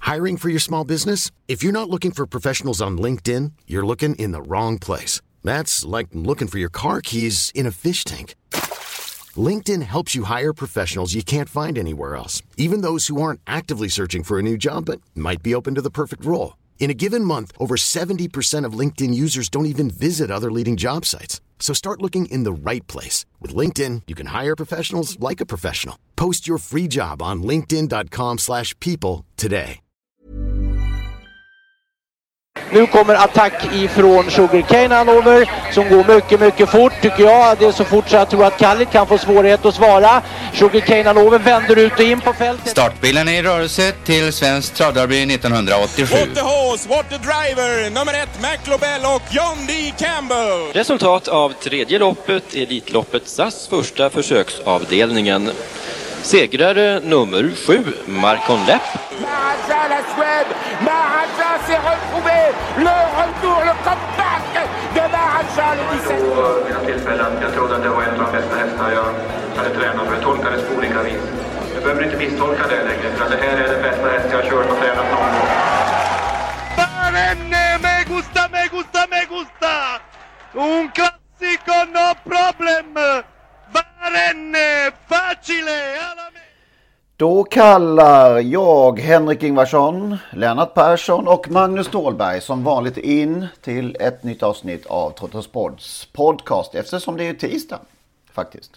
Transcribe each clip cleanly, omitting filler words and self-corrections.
Hiring for your small business? If you're not looking for professionals on LinkedIn, you're looking in the wrong place. That's like looking for your car keys in a fish tank. LinkedIn helps you hire professionals you can't find anywhere else, even those who aren't actively searching for a new job but might be open to the perfect role. In a given month, over 70% of LinkedIn users don't even visit other leading job sites. So start looking in the right place. With LinkedIn, you can hire professionals like a professional. Post your free job on linkedin.com/people today. Nu kommer attack ifrån Sugarcane Hanover som går mycket, mycket fort tycker jag. Det är så fort så jag tror att Kallit kan få svårighet att svara. Sugarcane Hanover vänder ut och in på fältet. Startbilen är i rörelse till Svensk Travderby 1987. What the horse, what the driver, nummer 1 McLobell och John D. Campbell. Resultat av tredje loppet, Elitloppet SAS första försöksavdelningen. Segrare nummer 7, Marcon Lepp. Maharaja, la Suède, Maharaja s'est retrouvé, le retour, le comeback de Maharaja, le 17. På mina tillfällen, jag trodde att det var en av de bästa hästar jag hade tränat, för jag tolkade det på olika vis. Jag behöver inte misstolka det längre, för det här är den bästa häst jag har kört och tränat någon gång. Barenne, me gusta, me gusta, me gusta! Un classico, no problem! Barenne, facile, alla me! Då kallar jag Henrik Ingvarsson, Lennart Persson och Magnus Ståhlberg som vanligt in till ett nytt avsnitt av Trottosports podcast, eftersom det är tisdag faktiskt.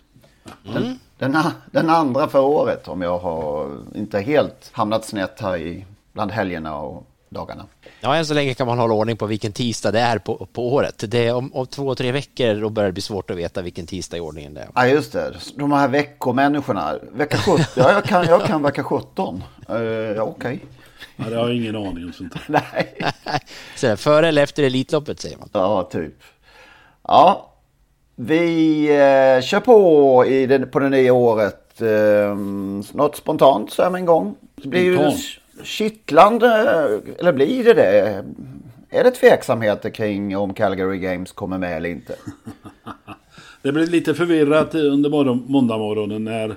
Den andra för året, om jag har inte helt hamnat snett här i bland helgerna och dagarna. Ja, än så länge kan man hålla ordning på vilken tisdag det är på året. Det är om 2-3 veckor då börjar det bli svårt att veta vilken tisdag i ordningen det är. Ja, just det. De här veckomänniskorna. Vecka 17. Ja, jag kan vecka 17. Ja, okej. Ja, det har jag ingen aning om sånt. Nej. Så före eller efter Elitloppet säger man. Ja, typ. Ja, vi kör på på det nya året. Något spontant så här en gång. Det blir ju kittlande, eller blir det? Är det tveksamheter kring om Calgary Games kommer med eller inte? Det blev lite förvirrat under måndagmorgonen när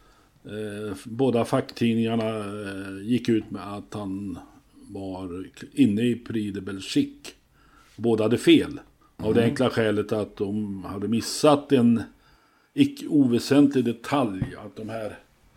båda facktidningarna gick ut med att han var inne i Prix de Belgique. Båda hade fel. Av det enkla skälet att de hade missat en icke oväsentlig detalj. Att de här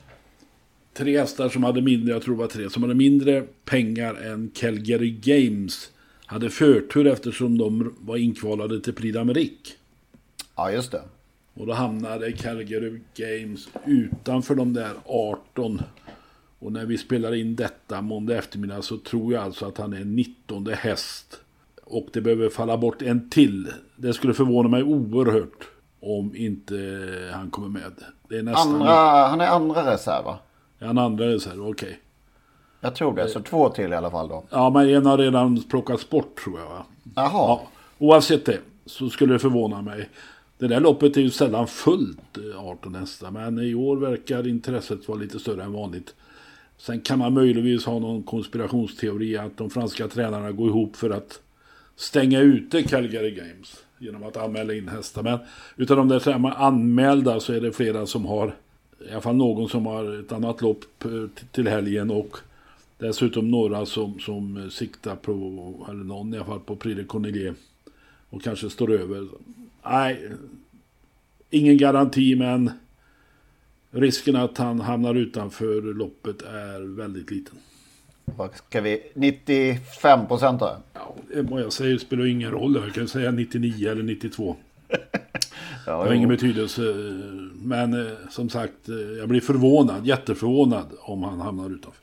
3 hästar som hade mindre, jag tror det var 3, som hade mindre pengar än Calgary Games hade förtur eftersom de var inkvalade till Prix d'Amérique. Ja, just det. Och då hamnade Calgary Games utanför de där 18. Och när vi spelar in detta måndag eftermiddag så tror jag alltså att han är 19:e häst. Och det behöver falla bort en till. Det skulle förvåna mig oerhört om inte han kommer med. Det är nästan han är andra reserv, va? Ja, en andra reserv, okej. Jag tror det, så 2 till i alla fall då. Ja, men en har redan plockats bort tror jag, va? Jaha. Ja, oavsett det så skulle det förvåna mig. Det där loppet är ju sällan fullt 18 hästar, men i år verkar intresset vara lite större än vanligt. Sen kan man möjligtvis ha någon konspirationsteori att de franska tränarna går ihop för att stänga ute Calgary Games genom att anmäla in hästar. Men utan de där som är anmälda så är det flera som har, i alla fall någon som har ett annat lopp till helgen och dessutom några som siktar på, eller någon i alla fall på Prix de Cornelier och kanske står över. Nej, ingen garanti, men risken att han hamnar utanför loppet är väldigt liten. Vad ska vi, 95% då? Ja, vad jag säger spelar ingen roll. Jag kan säga 99 eller 92. Det har ingen betydelse. Men som sagt, jag blir förvånad, jätteförvånad om han hamnar utanför.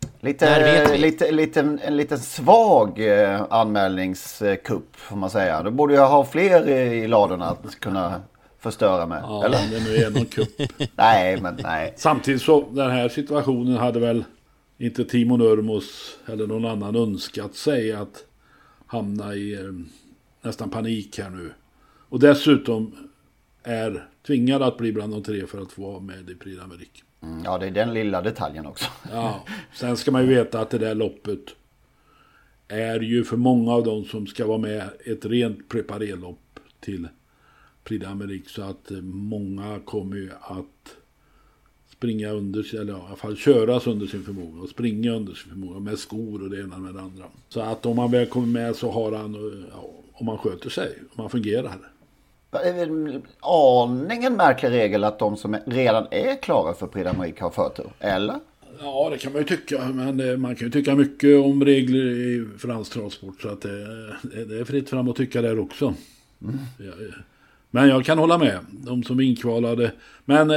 En liten svag anmälningskupp får man säga. Då borde jag ha fler i ladorna att kunna förstöra med. Ja, eller? det nu är någon kupp. nej. Samtidigt så, den här situationen hade väl inte Timo Nurmos eller någon annan önskat sig att hamna i nästan panik här nu. Och dessutom är tvingad att bli bland de 3 för att få vara med i Prix d'Amérique. Ja, det är den lilla detaljen också. Ja, sen ska man ju veta att det där loppet är ju för många av dem som ska vara med ett rent preparerlopp till Prix d'Amérique, så att många kommer ju att springa under, eller i alla fall köras under sin förmåga och springa under sin förmåga med skor och det ena med det andra. Så att om man väl kommer med så har han, om man sköter sig, om man fungerar. Det är en aningen märklig regel att de som redan är klara för Prix d'Amérique har förtur, eller? Ja, det kan man ju tycka, men man kan ju tycka mycket om regler i fransk travsport, så att det är fritt fram att tycka där också. Men jag kan hålla med, de som är inkvalade, men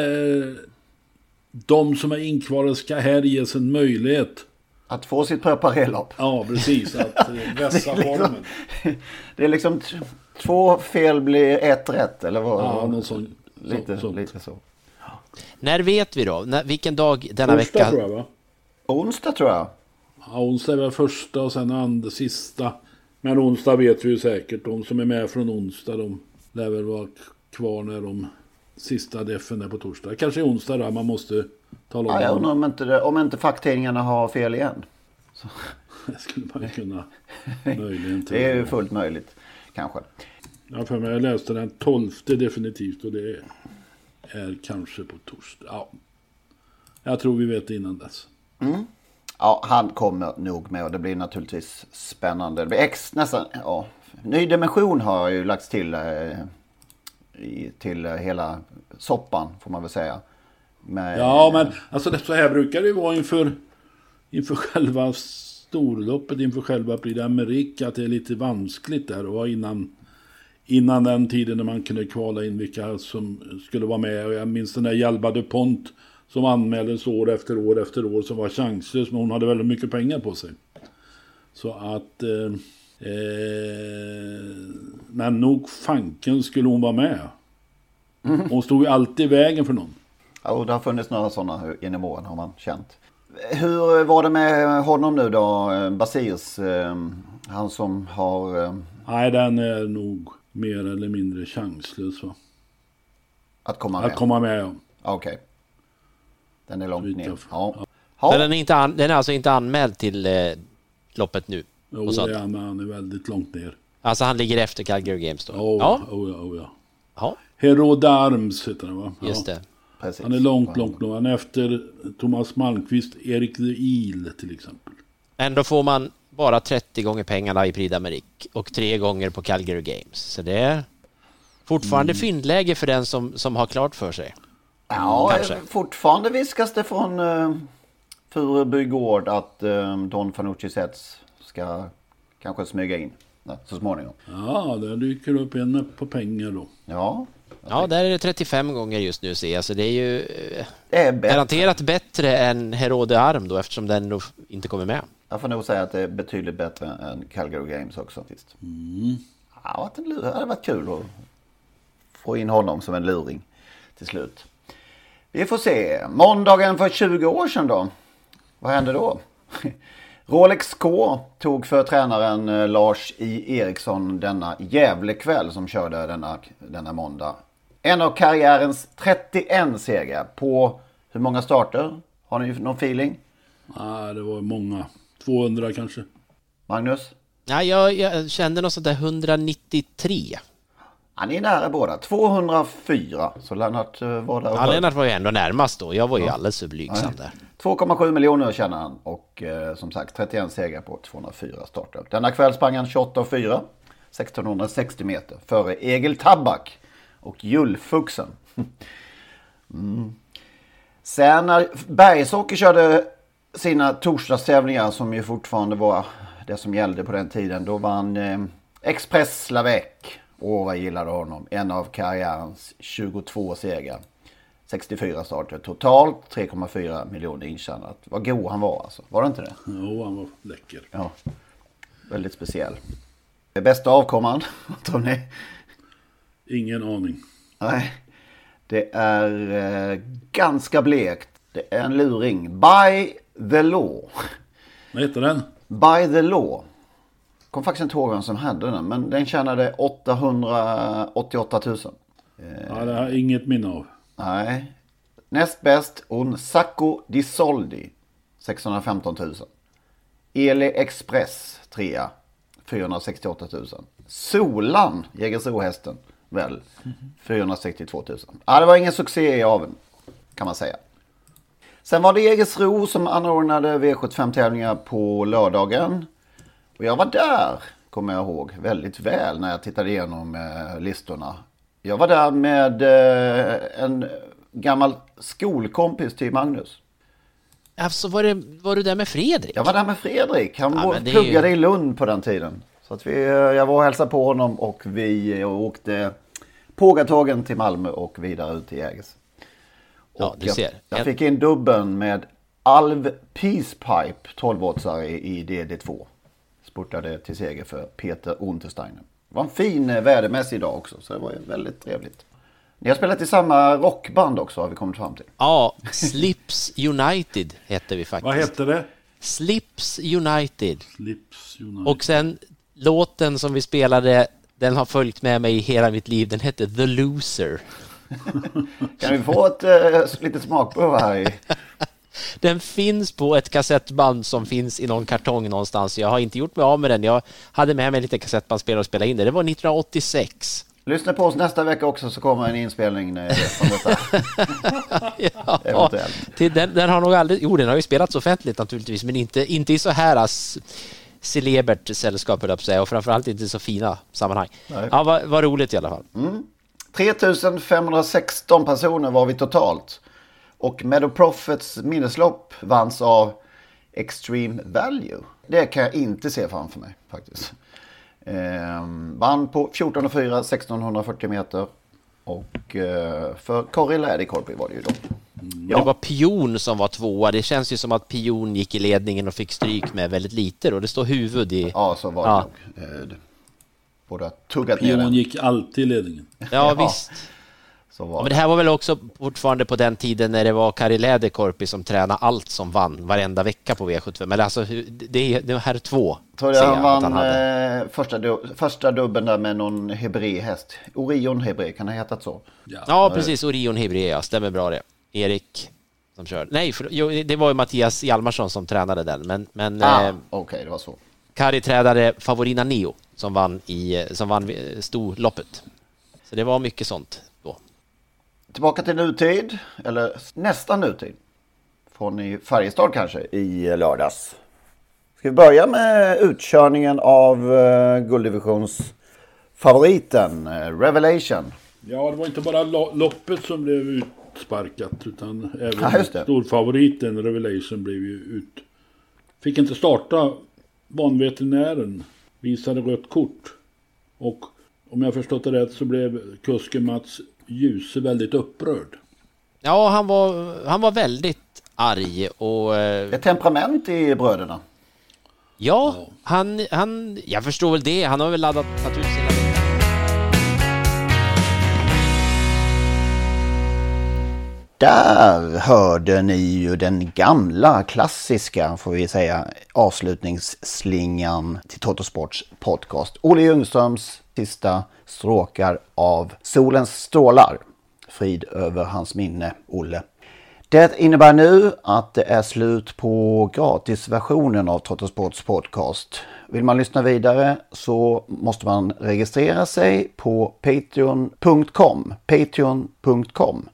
de som är inkvalade ska här ges en möjlighet att få sitt preparerlopp. Ja, precis, att vässa formen. Det är liksom 2 fel blir 1 rätt, eller vad? Ja, något sånt. Lite så. När vet vi då? Vilken dag denna Onsdag, vecka? tror jag, va? Onsdag tror jag. Ja, onsdag är väl första och sen sista. Men onsdag vet vi ju säkert. De som är med från onsdag, de lär väl vara kvar när de sista defen är på torsdag. Kanske onsdag där man måste tala om. Ja, jag undrar om inte facktidningarna har fel igen. Så. Det skulle man kunna möjligen Det är ju fullt möjligt, kanske. Ja, för mig jag läste den 12:e definitivt, och det är kanske på torsdag. Ja. Jag tror vi vet innan dess. Ja, han kommer nog med, och det blir naturligtvis spännande. Det blir nästan, ja. Ny dimension har ju lagts till hela soppan, får man väl säga. Ja, men alltså så här brukar det ju vara inför själva storloppet, inför själva Prix d'Amérique, att det är lite vanskligt där, och innan den tiden när man kunde kvala in vilka som skulle vara med. Och jag minns den där Jalba DuPont som anmäldes år efter år som var chanslös, men hon hade väldigt mycket pengar på sig. Så att men nog fanken skulle hon vara med. Hon stod ju alltid i vägen för någon. Ja, och det har funnits några sådana genom åren, har man känt. Hur var det med honom nu då, Basirs, han som har... Nej, den är nog mer eller mindre chanslös, va? Att komma med, ja. Okej. Den är långt ner. Ja. Men den är alltså inte anmäld till loppet nu? Jo, det är han är väldigt långt ner. Alltså han ligger efter Calgary Games då? Ja. Hero d'Arms heter han, va? Just det. Precis. Han är långt nu. Han är efter Thomas Malmqvist, Erik Le Il till exempel. Ändå får man bara 30 gånger pengarna i Prix d'Amérique och 3 gånger på Calgary Games. Så det är fortfarande fyndläge för den som har klart för sig. Ja, fortfarande viskas det från Furuby gård att Don Fanucci Sets ska kanske smyga in så småningom. Ja, där dyker upp en på pengar då. Ja, där är det 35 gånger just nu, ser jag. Så det är ju garanterat bättre än Hero d'Arms då, eftersom den då inte kommer med. Jag får nog säga att det är betydligt bättre än Calgary Games också. Ja, det hade varit kul att få in honom som en luring till slut. Vi får se. Måndagen för 20 år sedan då. Vad hände då? Rolex K tog för tränaren Lars I. Eriksson denna Gävlekväll som körde denna måndag. En av karriärens 31 segrar på hur många starter? Har ni någon feeling? Nej, det var många. 200 kanske. Magnus? Ja, jag kände något sånt där 193. Ja, ni är nära båda. 204. Så Lennart var där. Ja, Lennart var ju ändå närmast då. Jag var ju alldeles så blygsam där. 2,7 miljoner tjänar han. Och som sagt 31 segrar på 204 starter. Denna kväll sprang han 28,4. 1660 meter. Före Egil Tabak och Julfuxen. Sen när Bergsåker körde sina torsdagstävlingar, som ju fortfarande var det som gällde på den tiden, då vann Express Lavec. Vad gillade honom. En av karriärens 22 segrar. 64 starter totalt. 3,4 miljoner intjänat. Vad god han var alltså. Var det inte det? Jo, han var läcker. Ja. Väldigt speciell. Det bästa avkomman, vad tror ni? Ingen aning. Nej. Det är ganska blekt. Det är en luring. By the Law. Vad heter den? By the Law. Kom faktiskt inte ihåg vem som hade den, men den tjänade 888 000. Ja, det har inget minne av. Nej. Näst bäst Un Sacco di Soldi, 615 000. Eli Express 3, 468 000. Solan, Jägersro-hästen, väl, 462 000. Ja, det var ingen succé i aveln, kan man säga. Sen var det Jägersro som anordnade V75-tävlingar på lördagen. Och jag var där, kommer jag ihåg, väldigt väl när jag tittade igenom listorna. Jag var där med en gammal skolkompis till Magnus. Alltså var du där med Fredrik? Jag var där med Fredrik. Han pluggade i Lund på den tiden. Så att jag var och hälsade på honom och vi åkte Pågatågen till Malmö och vidare ut till Jägers. Ja, du ser. Jag fick in dubben med Alv Peacepipe 12-åtsare i DD2. Spurtade till seger för Peter Untersteiner. Det var en fin vädermässig dag också, så det var väldigt trevligt. Ni har spelat i samma rockband också, har vi kommit fram till. Ja, Slips United hette vi faktiskt. Vad hette det? Slips United. Slips United. Och sen låten som vi spelade, den har följt med mig i hela mitt liv. Den hette The Loser. Kan vi få ett litet smakprov här? Den finns på ett kassettband som finns i någon kartong någonstans. Jag har inte gjort mig av med den. Jag hade med mig lite kassettbandspelare och spela in det. Det var 1986. Lyssna på oss nästa vecka också, så kommer en inspelning från detta. Ja, den har nog aldrig... Jo, den har ju spelats offentligt naturligtvis, men inte i så här celebert sällskap, och framförallt inte i så fina sammanhang. Nej. Ja, vad roligt i alla fall. 3516 personer var vi totalt. Och Meadow Profits minneslopp vanns av Extreme Value. Det kan jag inte se framför mig faktiskt. Vann på 14,4, 1640 meter. Och för Corey Läderkorpi var det ju då. Ja. Det var Pion som var tvåa. Det känns ju som att Pion gick i ledningen och fick stryk med väldigt lite. Och det står huvud i... Ja, så var det nog. Båda tuggat ner den. Pion gick alltid i ledningen. Ja, visst. Men det här var väl också fortfarande på den tiden när det var Kari Läderkorpi som tränade allt som vann varenda vecka på V75. Men alltså, det här två. Tror jag han vann första dubben där med någon Hebré-häst. Orion Hebré, kan det ha hetat så? Ja, precis. Orion Hebré, ja. Stämmer bra det. Erik som körde. Nej, det var ju Mattias Hjalmarsson som tränade den. Men okej, det var så. Kari tränade Favorina Neo som vann storloppet. Så det var mycket sånt då. Tillbaka till nutid, eller nästan nutid. Från i Färjestad kanske, i lördags. Ska vi börja med utkörningen av gulddivisionsfavoriten, Revelation. Ja, det var inte bara loppet som blev utsparkat, utan även storfavoriten Revelation blev ju fick inte starta. Banveterinären visade rött kort. Och om jag förstått det rätt så blev kusken Mats Djuse väldigt upprörd. Ja, han var väldigt arg och... Ett temperament i bröderna. Ja, han jag förstår väl det. Han har väl laddat naturligtvis hela veckan. Där hörde ni ju den gamla klassiska, får vi säga, avslutningsslingan till Totosports podcast. Olle Ljungströms sista stråkar av Solens strålar. Frid över hans minne, Olle. Det innebär nu att det är slut på gratisversionen av Totosports podcast. Vill man lyssna vidare så måste man registrera sig på patreon.com. Patreon.com.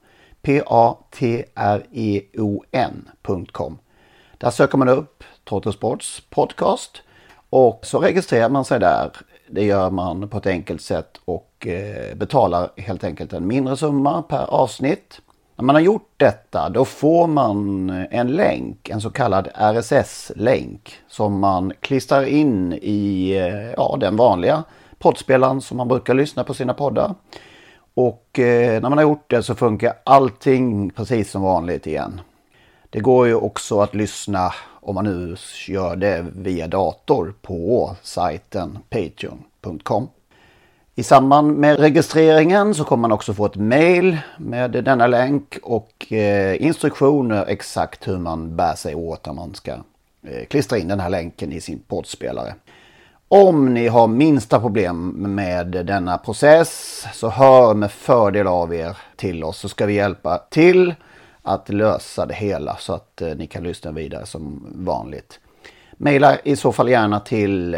patreon.com. Där söker man upp Totosports podcast och så registrerar man sig där. Det gör man på ett enkelt sätt och betalar helt enkelt en mindre summa per avsnitt. När man har gjort detta då får man en länk, en så kallad RSS-länk som man klistrar in i den vanliga poddspelaren som man brukar lyssna på sina poddar. Och när man har gjort det så funkar allting precis som vanligt igen. Det går ju också att lyssna, om man nu gör det via dator, på sajten patreon.com. I samband med registreringen så kommer man också få ett mail med denna länk och instruktioner exakt hur man bär sig åt när man ska klistra in den här länken i sin poddspelare. Om ni har minsta problem med denna process så hör med fördel av er till oss, så ska vi hjälpa till att lösa det hela så att ni kan lyssna vidare som vanligt. Maila i så fall gärna till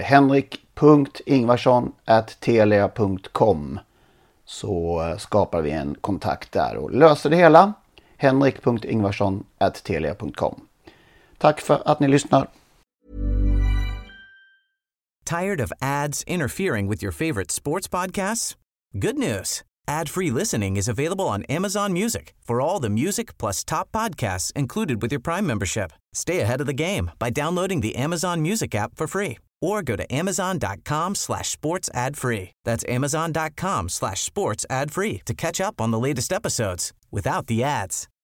henrik.ingvarsson@telia.com så skapar vi en kontakt där och löser det hela. henrik.ingvarsson@telia.com. Tack för att ni lyssnar. Tired of ads interfering with your favorite sports podcasts? Good news. Ad-free listening is available on Amazon Music for all the music plus top podcasts included with your Prime membership. Stay ahead of the game by downloading the Amazon Music app for free or go to amazon.com/sports ad free. That's amazon.com/sports ad free to catch up on the latest episodes without the ads.